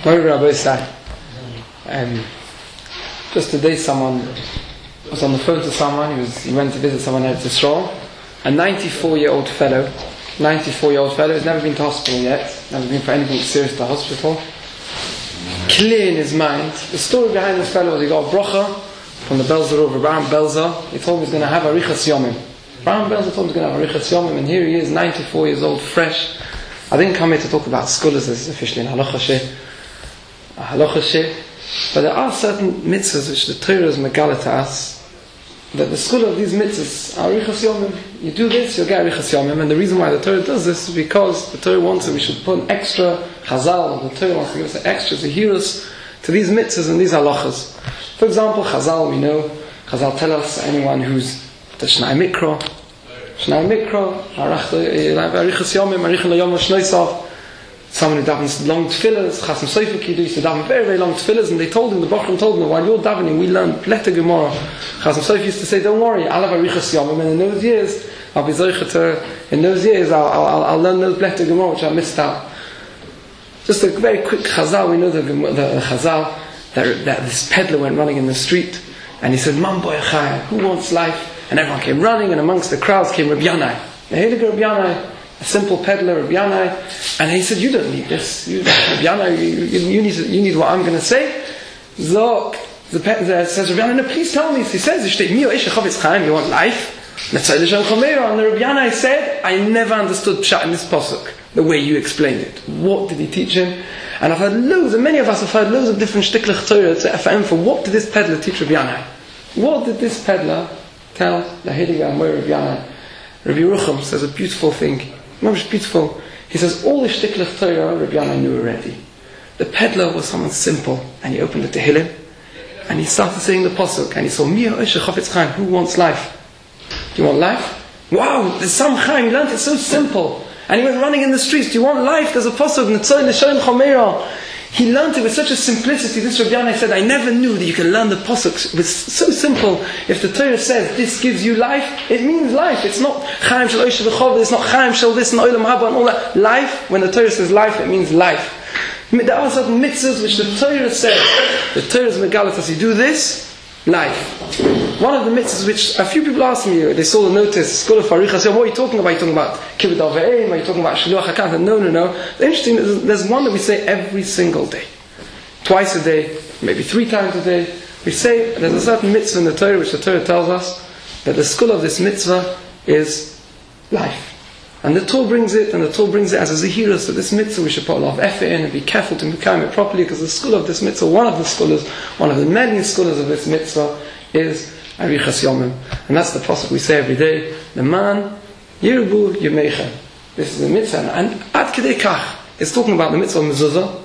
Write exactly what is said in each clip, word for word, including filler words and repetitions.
Um, just today, someone was on the phone to someone. He was he went to visit someone at Yisrael. A ninety-four-year-old fellow, ninety-four-year-old fellow, has never been to hospital yet. Never been for anything serious to hospital. Clear in his mind. The story behind this fellow was he got a bracha from the Belzer over Abraham Belzer. He told him he's going to have a Arichas Yomim. Abraham Belzer told him he's going to have a Arichas Yomim, and here he is, ninety-four years old, fresh. I didn't come here to talk about scholars. This is officially in Halacha Sheh. Halacha Sheh. But there are certain mitzvahs which the Torah is megala to us, that the school of these mitzvahs are Arichas Yomim. You do this, you'll get Arichas Yomim. And the reason why the Torah does this is because the Torah wants that we should put an extra chazal. The Torah wants to give us an extra zehirus to these mitzvahs and these halachas. For example, chazal, we know, chazal tell us anyone who's the Shnai Mikra, Shnai Mikra, Arichas Yomim, Arichas Yomim Shnoisav. Someone who davens long tefillahs, Chasam Sofer Kiddush, used to daven very, very long tefillahs, and they told him, the Bachram told him, while you're davening, we learn letter Gemara. Chasam Sofer used to say, don't worry, I'll have Arichas Yomim, and in those years, I'll be Zoichet, in those years, I'll, I'll, I'll learn those letter Gemara which I missed out. Just a very quick chazal, we know the, the, the chazal, that, that this peddler went running in the street, and he said, Man boy Chai, who wants life? And everyone came running, and amongst the crowds came Rabbi Yanai. The Heilige Rabbi Yanai, a simple peddler, Rabbi Yanai, and he said, you don't need this. You, Rabbi Yanai, you, you, you, need, you need what I'm going to say. So, the peddler says, Rabbi Yanai, no, please tell me. He says, you want life? And the Rabbi Yanai said, I never understood Pshat in this pasuk, the way you explained it. What did he teach him? And I've heard loads, and many of us have heard loads of different shtiklech Torah to F M for what did this peddler teach Rabbi Yanai? What did this peddler tell the Heilige Amor Rabbi Yanai? Rabbi Yerucham says a beautiful thing. Most beautiful. He says all the shtiklech Torah Rabbi Yanai knew already. The peddler was someone simple, and he opened the Tehillim, and he started saying the pasuk, and he saw Mia Osher Chafetz Chaim. Who wants life? Do you want life? Wow, there's some Chaim. He learned it so simple, and he went running in the streets. Do you want life? There's a pasuk Netzoy L'Shoin Chomeira. He learned it with such a simplicity. This Rabbi Yanai said, I never knew that you can learn the pasuk. It's so simple. If the Torah says this gives you life, it means life. It's not Chaim Shel Oisha V'chov, it's not Chaim Shel this and Olam Haba and all that. Life, when the Torah says life, it means life. There are certain mitzvahs which the Torah said, the Torah is megalatas, you do this, life. One of the mitzvahs which a few people asked me, they saw the notice, School of Arichas Yomim, what are you talking about? Are you talking about Kibbut Av V'Eim? Are you talking about Shiluach HaKadosh? No, no, no. The interesting is there's one that we say every single day. Twice a day, maybe three times a day. We say there's a certain mitzvah in the Torah which the Torah tells us that the school of this mitzvah is life. And the Torah brings it, and the Torah brings it as a zehira. So this mitzvah we should put a lot of effort in and be careful to become it properly, because the school of this mitzvah, one of the scholars, one of the many scholars of this mitzvah is Arichas Yomim. And that's the pasuk we say every day. The man Yirbu Yemeicha. This is the mitzvah. And Ad Kedei Kach, it's talking about the mitzvah of mezuzah.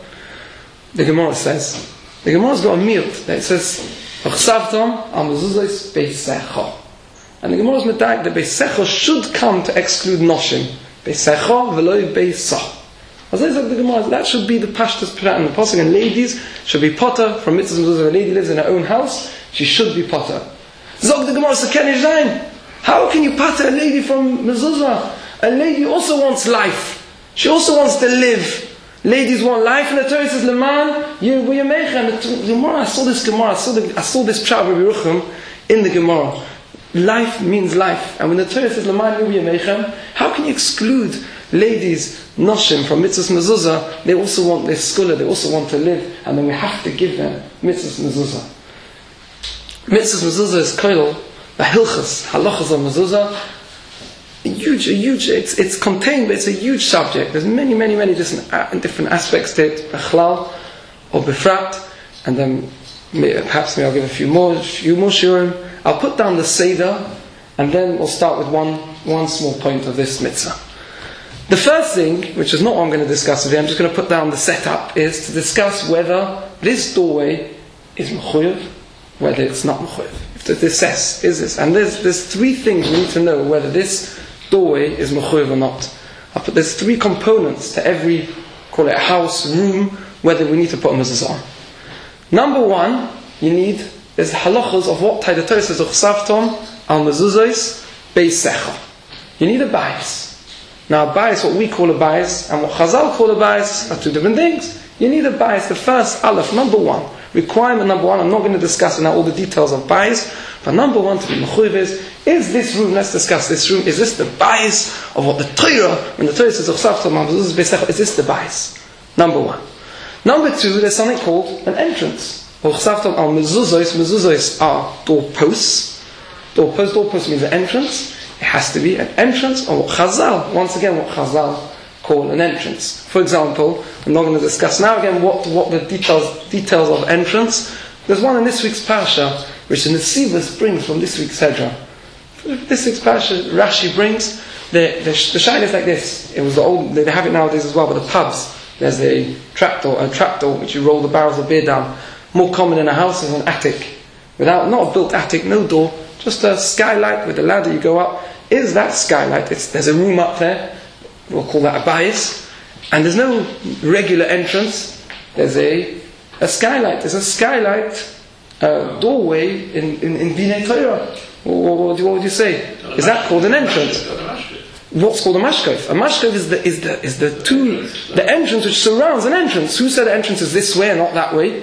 The Gemara says, the Gemara's got a miut that it says, V'chsavtom al mezuzahs beisecha. And the Gemara's medak that beisecha should come to exclude noshim. Beisecha v'loi beisah. As I said, the Gemara, that should be the pashtus prat in the pasuk. And ladies should be potter from mitzvah mezuzah. If a lady lives in her own house, she should be potter. Zog the Gemara sekenish zayin. How can you pater a lady from mezuzah? A lady also wants life. She also wants to live. Ladies want life, and the Torah says, "Leman Yirbu Yemeicha." And the Gemara, I saw this Gemara, I saw, the, I saw this pshat of Rabbi Yerucham in the Gemara. Life means life, and when the Torah says, "Leman Yirbu Yemeicha," how can you exclude ladies noshim from mitzvahs mezuzah? They also want their scholar, they also want to live, and then we have to give them mitzvahs mezuzah. Mitzvahs mezuzah is koil, the hilchas, halachas of mezuzah. A huge, a huge, it's, it's contained, but it's a huge subject. There's many, many, many different, uh, different aspects to it, bechlal or befrat, and then may, perhaps maybe I'll give a few more, few more shiurim. I'll put down the seder, and then we'll start with one, one small point of this mitzvah. The first thing, which is not what I'm going to discuss with you, I'm just going to put down the setup, is to discuss whether this doorway is mechuyev, whether it's not mechuyev. If the assess is this, and there's there's three things we need to know whether this doorway is mechuyev or not. I'll put, there's three components to every, call it a house, room, whether we need to put a mezuzah on. Number one, you need, there's halachas of what type the Torah says, Uchsavtom al mezuzahs beisecha. You need a bais. Now, a bias, what we call a bias, and what Chazal call a bias, are two different things. You need a bias. The first aleph, number one, requirement number one. I'm not going to discuss now all the details of bias, but number one to be mechuyev is: is this room? Let's discuss this room. Is this the bias of what the Torah? When the Torah says is this the bias? Number one. Number two, there's something called an entrance. Mezuzos are doorposts. Doorpost, doorpost means an entrance. It has to be an entrance, or what Chazal, once again, what Chazal call an entrance. For example, I'm not going to discuss now again what, what the details details of entrance. There's one in this week's Parsha, which the Nesivos brings from this week's Hedra. This week's Parsha, Rashi brings, the, the, the shine is like this. It was the old, they have it nowadays as well, but the pubs, there's a trapdoor, a trapdoor which you roll the barrels of beer down. More common in a house is an attic. Without, not a built attic, no door, just a skylight with a ladder you go up. Is that skylight? It's, there's a room up there. We'll call that a bias. And there's no regular entrance. There's a, a skylight. There's a skylight uh, doorway in, in, in Bnei Torah. What, what, what would you say? Is that called an entrance? What's called a mashkof? A mashkof is the is the is the two the entrance which surrounds an entrance. Who said the entrance is this way and not that way?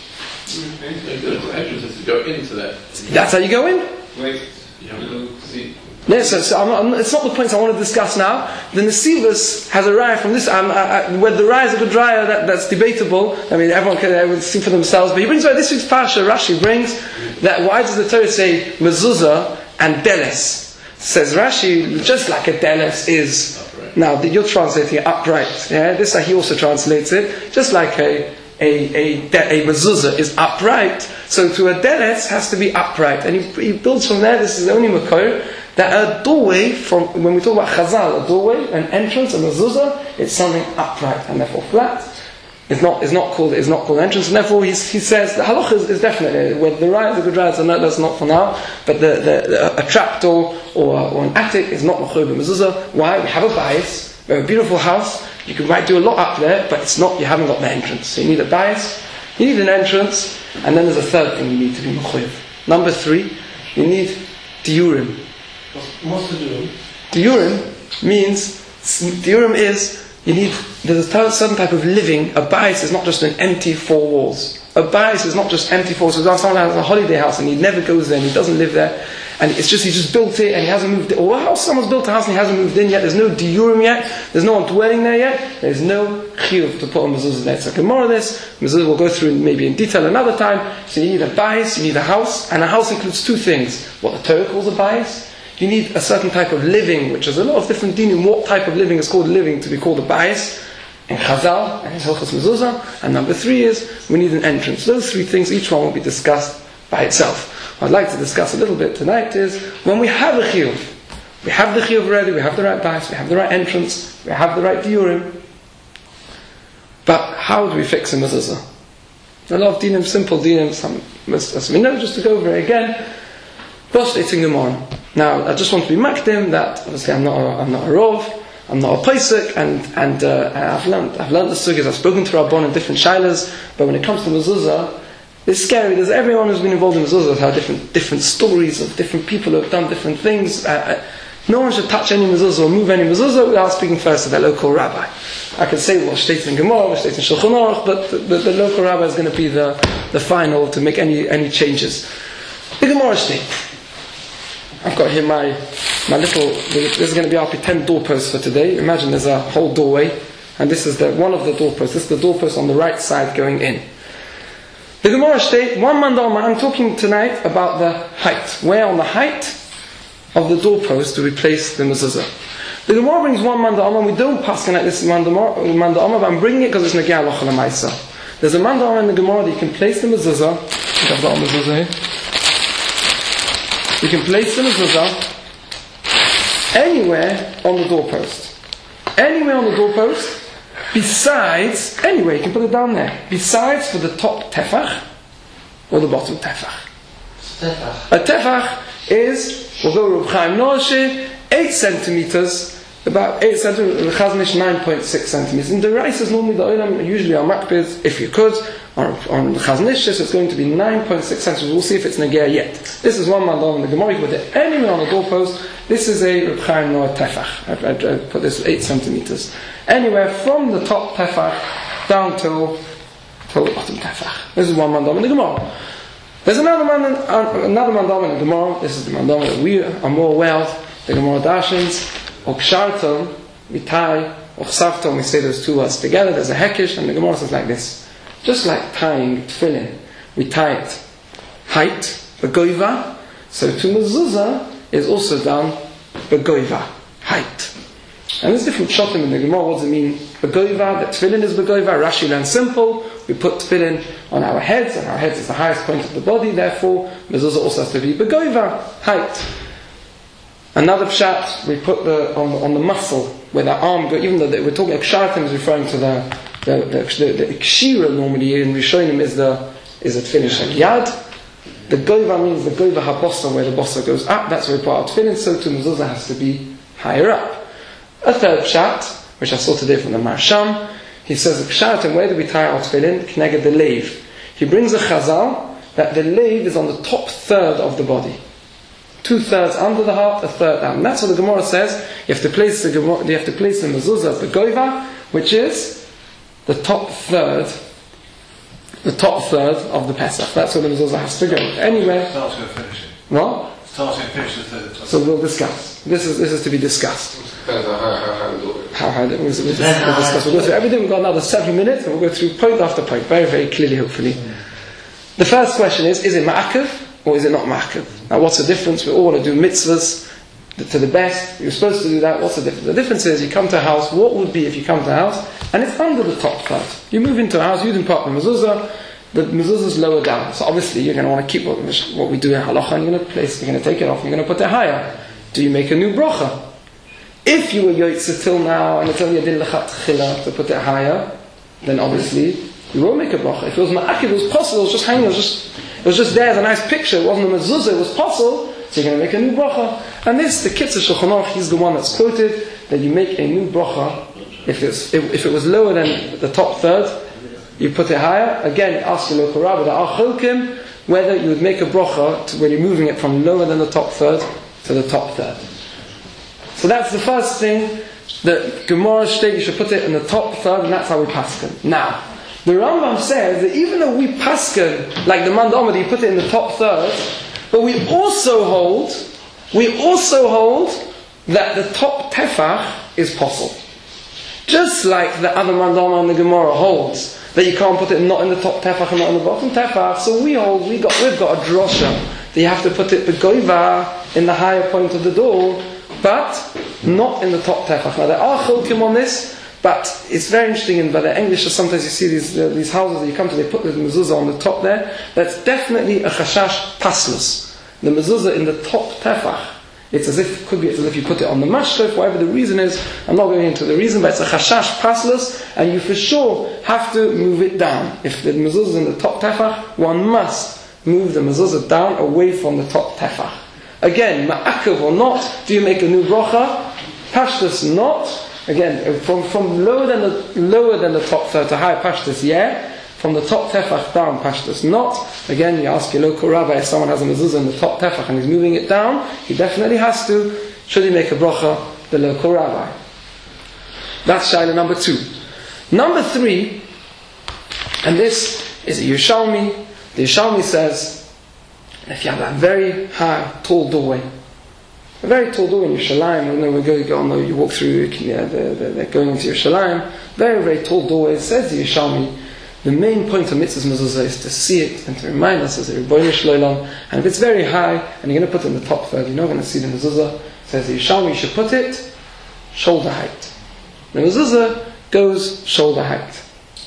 The entrance is to go into that. That's how you go in. Wait, you have to see. Yes, so, so I'm not, I'm not, it's not the points I want to discuss now. The Nesivos has a raya from this. Um, I, I, whether the raya is a good raya, that, that's debatable. I mean, everyone can everyone see for themselves. But he brings by this week's Parsha. Rashi brings that why does the Torah say mezuzah and deles? Says Rashi, just like a deles is upright. Now you're translating it upright. Yeah, this he also translates it. Just like a a a, a mezuzah is upright, so to a deles has to be upright. And he, he builds from there. This is the only makor that a doorway, from when we talk about Chazal, a doorway, an entrance, a mezuzah, it's something upright and therefore flat. It's not, it's not called, it's not called entrance, and therefore he, he says the halach is, is definitely whether the raya is a good raya, so no, that's not for now. But the, the, the, a trapdoor or or an attic is not mechuyev b'mezuzah. Why? We have a bias, we have a beautiful house. You can might do a lot up there, but it's not. You haven't got the entrance. So you need a bias, you need an entrance, and then there's a third thing you need to be mechuyev. Number three, you need diurim. What's the diurim? Diurim means diurim is. You need, there's a certain type of living. A bias is not just an empty four walls. A bias is not just empty four walls. So someone has a holiday house and he never goes there and he doesn't live there, and it's just he just built it and he hasn't moved it. Or a house, someone's built a house and he hasn't moved in yet. There's no diurim yet. There's no one dwelling there yet. There's no chiyuv to put a mezuzah there. It's like a more of this. Mezuzah we'll go through maybe in detail another time. So you need a bias, you need a house, and a house includes two things. What the Torah calls a bias. You need a certain type of living, which is a lot of different dinim. What type of living is called living to be called a bias in Chazal and in Hilchos Mezuzah. And number three is we need an entrance. Those three things, each one will be discussed by itself. What I'd like to discuss a little bit tonight is when we have a chiyuv, we have the chiyuv ready, we have the right bias, we have the right entrance, we have the right diurim. But how do we fix a mezuzah? A lot of dinim, simple dinim, some as we know, just to go over it again. First, it's in Gemara. Now, I just want to be makdim that obviously I'm not a, I'm not a rov, I'm not a paisik, and and uh, I've learned I've learned the sugyas. I've spoken to Rabbon in different shilas, but when it comes to mezuzah, it's scary. There's everyone who's been involved in mezuzah has had different different stories of different people who have done different things. Uh, no one should touch any mezuzah or move any mezuzah without speaking first to their local rabbi. I can say what states in Gemara, what states in Shulchan Aruch, but the, the, the local rabbi is going to be the the final to make any any changes. The Gemara states. I've got here my my little. This is going to be our pretend doorpost for today. Imagine there's a whole doorway, and this is the one of the doorposts. This is the doorpost on the right side going in. The Gemara states one mandama. I'm talking tonight about the height. Where on the height of the doorpost do we place the mezuzah? The Gemara brings one mandama. We don't pass like this mandama, mandama, but I'm bringing it because it's negei halacha l'maisa. There's a mandama in the Gemara that you can place the mezuzah. I've got a mezuzah here. You can place the mezuzah anywhere on the doorpost. Anywhere on the doorpost, besides, anywhere, you can put it down there. Besides for the top tefach or the bottom tefach. Tefach. A tefach is, we'll go Reb Chaim Noashi, eight centimeters, about eight centimeters, Chaznish nine point six centimeters. In the rice is normally the oilam, usually on makbid, if you could, on, on the Chaznishis, it's going to be nine point six centimeters. We'll see if it's negea yet. This is one mandam in the Gemara. You can put it anywhere on the doorpost, This is a Reb Chaim Noah tefach. I, I, I put this eight centimeters. Anywhere from the top tefach down till, till the bottom tefach. This is one mandam in the Gemara. There's another man, uh, another mandam in the Gemara. This is the mandam that we are more aware of. The Gemara Dashins, Oksharton, Vitai, Ochsavton. We say those two words together. There's a hekish, and the Gemara says like this: just like tying tefillin, we tie it height, begoiva. So to mezuzah is also done begoiva, height. And there's different shotim in the Gemara. What does it mean? Begoiva, that tefillin is begoiva. Rashi learns simple. We put tefillin on our heads, and our heads is the highest point of the body. Therefore, mezuzah also has to be begoiva, height. Another pshat, we put the on, on the muscle where the arm go. Even though the, we're talking kshartim is referring to the the the, the, the kshira normally in Rishonim is the is a tefillin like yad. The goiva means the goiva habossa, where the bossa goes up. That's where we put our tefillin. So too mezuzah has to be higher up. A third pshat, which I saw today from the Marsham, he says the pshat, and where do we tie our tefillin? Kneged the leiv. He brings a chazal that the leiv is on the top third of the body. Two thirds under the heart, a third down. And that's what the Gemara says. You have to place the Gemara, you have to place the mezuzah of the goiva, which is the top third, the top third of the Pesach. That's where the mezuzah has to go. Anyway, starting and finishing. What? Starting and finishing the third. So we'll discuss. This is this is to be discussed. Depends on how, how, how to do it. How high we'll, we'll, we'll discuss. We'll go through everything. We've got another seven minutes, and we'll go through point after point, very very clearly, hopefully. Mm. The first question is: is it ma'akev or is it not ma'akev? Now, what's the difference? We all want to do mitzvahs to the best. You're supposed to do that. What's the difference? The difference is you come to a house. What would be if you come to a house and it's under the top third? You move into a house. You didn't put the mezuzah. The mezuzah is lower down. So obviously you're going to want to keep what, what we do in halacha, and you're going to place. You're going to take it off. You're going to put it higher. Do you make a new bracha? If you were yotzeh till now and until you did lechat chila to put it higher, then obviously you won't make a bracha. If it was ma'akev, it was possible. It was just hanging. It was just it was just there as a nice picture. It wasn't a mezuzah. It was possible. So you're going to make a new bracha. And this, the Kitzur Shulchan Aruch, he's the one that's quoted that you make a new bracha if it's if, if it was lower than the top third. You put it higher. Again, ask your local rabbi, the Achilkim, whether you would make a bracha to, when you're moving it from lower than the top third to the top third. So that's the first thing that Gemara state you should put it in the top third, and that's how we paskin. Now, the Rambam says that even though we paskin like the mandama, you put it in the top third, but we also hold, we also hold that the top tefach is possible. Just like the other mandama and the Gemara holds that you can't put it not in the top tefach and not in the bottom tefach. So we hold, we got, we've got a drosha that you have to put it begoiva in the higher point of the door, but not in the top tefach. Now there are chilkim on this, but it's very interesting. In by the English, sometimes you see these uh, these houses that you come to, they put the mezuzah on the top there. That's definitely a chashash paslus. The mezuzah in the top tefach. It's as if, could be as if you put it on the mashkef, whatever the reason is. I'm not going into the reason, but it's a chashash paslus, and you for sure have to move it down. If the mezuzah is in the top tefach, one must move the mezuzah down away from the top tefach. Again, ma'akev or not, do you make a new bracha? Pashtus not. Again, from, from lower than the lower than the top third to higher pashtus, yeah. From the top tefach down, pashtus not. Again, you ask your local rabbi if someone has a mezuzah in the top tefach and he's moving it down, he definitely has to. Should he make a bracha? The local rabbi. That's shaila number two. Number three, and this is a Yerushalmi. The Yerushalmi says, if you have a very high, tall doorway, a very tall doorway in Yerushalayim, you know, we go, go on, you walk through, yeah, they're, they're going into Yerushalayim, very, very tall doorway. It says the Yerushalmi, the main point of mitzvah's mezuzah is to see it and to remind us as a Rebbeinu Shloilom. And if it's very high and you're going to put it in the top third, you're not going to see the mezuzah. It says the Yerushalmi, you should put it shoulder height. The mezuzah goes shoulder height.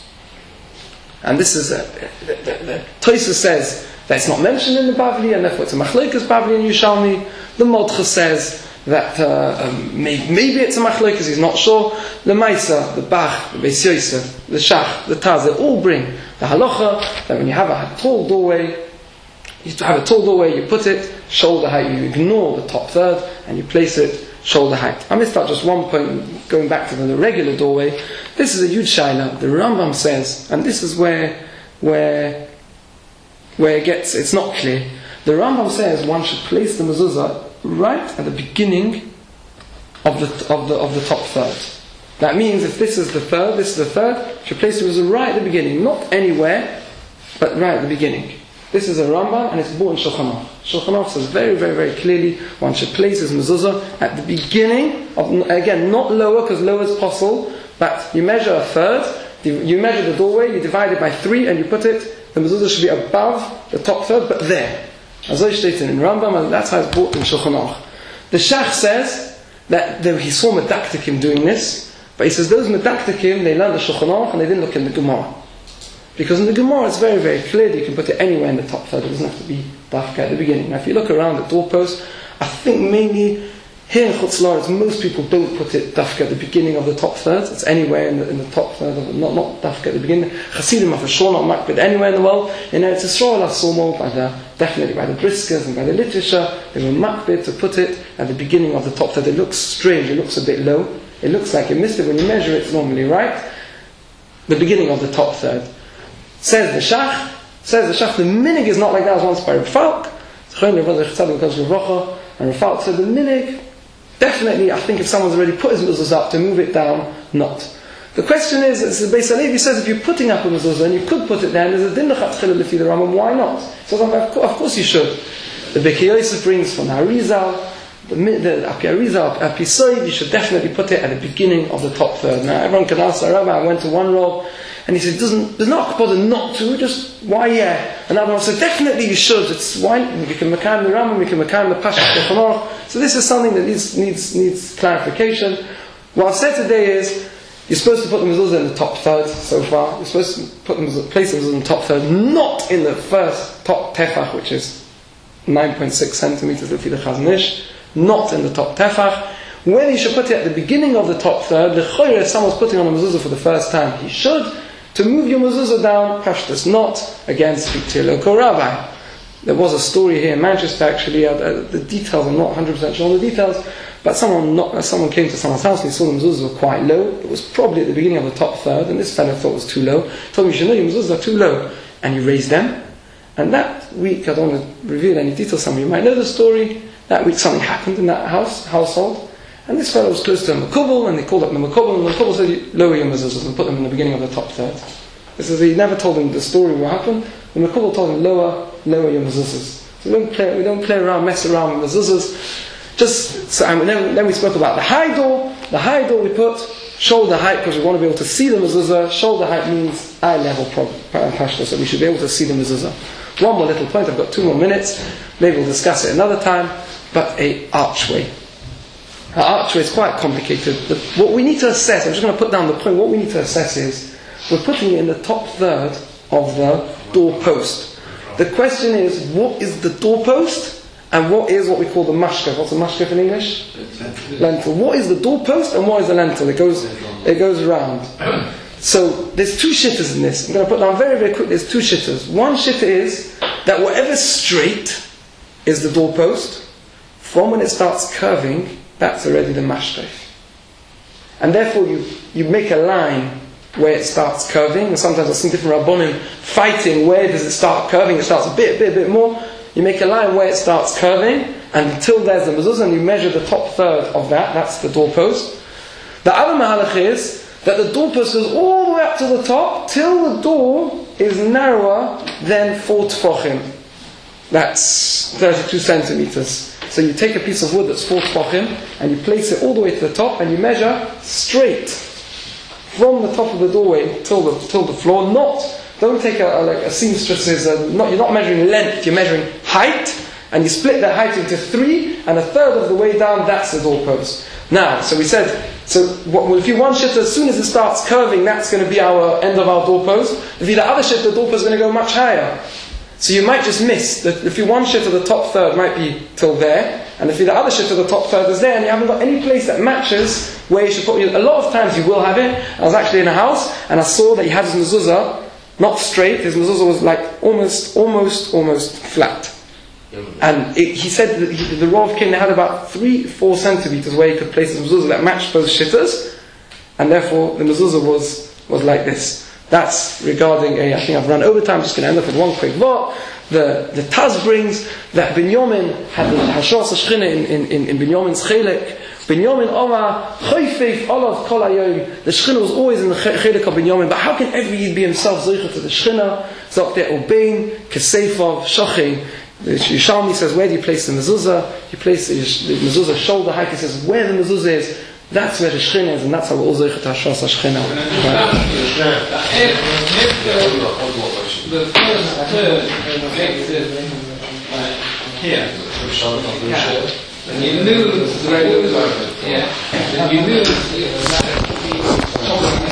And this is a, the, the, the Tosfos says that it's not mentioned in the Bavli, and therefore it's a machlokes Bavli and Yerushalmi. The Modcha says that uh, um, maybe, maybe it's a machlokes, he's not sure. The Maisa, the Bach, the Beis Yosef, the Shach, the Taz, they all bring the halacha that when you have a tall doorway, you have a tall doorway, you put it shoulder height, you ignore the top third and you place it shoulder height. I missed out just one point, going back to the, the regular doorway. This is a huge shaila. The Rambam says, and this is where where where it gets, it's not clear. The Rambam says one should place the mezuzah right at the beginning of the of the of the top third. That means if this is the third, this is the third, you should place the mezuzah right at the beginning, not anywhere, but right at the beginning. This is a Rambam, and it's brought in Shulchan Aruch. Shulchan Aruch says very, very, very clearly one should place his mezuzah at the beginning of, again, not lower, because lower is possible, but you measure a third, you measure the doorway, you divide it by three, and you put it, the mezuzah should be above the top third, but there. As I stated in Rambam, and that's how it's brought in Shulchan Aruch. The Shach says that there, he saw Medaktikim doing this, but he says those Medaktikim, they learned the Shulchan Aruch and they didn't look in the Gemara. Because in the Gemara it's very, very clear that you can put it anywhere in the top third. It doesn't have to be dafka at the beginning. Now if you look around the doorpost, I think mainly here in Chutz La'aretz most people don't put it dafka at the beginning of the top third. It's anywhere in the, in the top third, of it, not, not dafka at the beginning. Chassidim are for sure not makbid anywhere in the world. In Eretz Yisrael I saw more by the, definitely by the Briskers and by the literature, they were makbid to put it at the beginning of the top third. It looks strange, it looks a bit low. It looks like you missed it when you measure it, it's normally right. The beginning of the top third. Says the Shach, says the Shach, the minig is not like that as once by Reb Falk. And Reb Falk said the minig, definitely, I think if someone's already put his mezuzah up, to move it down, not. The question is, as the Beis Halevi says, if you're putting up a mezuzah and you could put it down, there's a din l'chatchila lefi the Rambam, why not? So of course you should. The Be'er Yosef brings from the Arizal, the, the Api Arizal, Api Soid, you should definitely put it at the beginning of the top third. Now everyone can ask, Rabbi, I went to one rob, and he said, doesn't, there's not bother not to, just, why yeah? Another one said, definitely you should, it's why, we can makam the Rambam, we can makam the Pasha Shulchan Aruch. So this is something that needs, needs, needs clarification. What I've said today is, you're supposed to put the mezuzah in the top third so far, you're supposed to put the mezuzah, place the mezuzah in the top third, not in the first top tefach, which is nine point six centimeters, if the Chazon Ish, not in the top tefach. When you should put it at the beginning of the top third, the choyer, if someone's putting on a mezuzah for the first time, he should, to move your mezuzah down, pashtus, not again speak to your local rabbi. There was a story here in Manchester actually, uh, the details, I'm not one hundred percent sure on the details, but someone not, uh, someone came to someone's house and he saw the mezuzahs were quite low. It was probably at the beginning of the top third, and this fellow thought it was too low. He told me, you should know your mezuzahs are too low. And you raised them. And that week, I don't want to reveal any details, some of you might know the story, that week something happened in that house, household. And this fellow was close to a Makubal, and they called up the Makubal, and the Makubal said, lower your mezuzahs and put them in the beginning of the top third. This is, he never told him the story what happened. The Makubal told him, lower, lower your mezuzahs. So we don't play, we don't play around, mess around with mezuzahs. Just, so, and then, then we spoke about the high door. The high door we put, shoulder height, because we want to be able to see the mezuzah. Shoulder height means eye level pashto, so we should be able to see the mezuzah. One more little point, I've got two more minutes. Maybe we'll discuss it another time. But a archway. Our archway is quite complicated. The, what we need to assess, I'm just going to put down the point, what we need to assess is, we're putting it in the top third of the doorpost. The question is, what is the doorpost, and what is what we call the mashkef? What's a mashkef in English? Lentil. What is the doorpost, and what is the lentil? It goes, it goes around. So, there's two shittas in this. I'm going to put down very, very quick, there's two shittas. One shitta is, that whatever's straight is the doorpost. From when it starts curving, that's already the mashkef. And therefore you, you make a line where it starts curving, and sometimes I've seen different Rabbonim fighting, where does it start curving? It starts a bit, bit, bit more. You make a line where it starts curving, and until there's the mezuzah, and you measure the top third of that, that's the doorpost. The other mahalach is, that the doorpost goes all the way up to the top, till the door is narrower than four tefachim. That's thirty-two centimeters. So you take a piece of wood that's four tefachim, and you place it all the way to the top, and you measure straight from the top of the doorway till the till the floor. Not don't take a, a like a seamstress's. Uh, not you're not measuring length. You're measuring height, and you split that height into three, and a third of the way down. That's the doorpost. Now, so we said. So what, well, if you one shitta, as soon as it starts curving, that's going to be our end of our doorpost. If you the other shitta, the doorpost is going to go much higher. So you might just miss that. If you one shitta, the top third might be till there, and if you the other shitta, the top third is there, and you haven't got any place that matches where you should put it. A lot of times you will have it. I was actually in a house and I saw that he had his mezuzah not straight. His mezuzah was like almost, almost, almost flat. And it, he said that he, the Rav came, they had about three, four centimeters where he could place his mezuzah that matched those shittas, and therefore the mezuzah was was like this. That's regarding a, I think I've run over time, I'm just going to end up with one quick vote. The, the Taz brings that Binyamin had the Hashras HaShechina in, in, in, in Binyamin's Chelek. Binyamin Omar, Choyfeif Olav Kol Hayom. The Shechina was always in the Chelek of Binyamin, but how can every Yid be himself Zoicha to the Shechina? Zok der Obein, Kesefov, Shochin. The Yishalmi says, where do you place the mezuzah? You place the, the mezuzah shoulder height. He says, where the mezuzah is, that's where the Shechina is, and that's how we're all Zoicha to Hashras HaShechina. The first third makes it here. And you lose the yeah. And you lose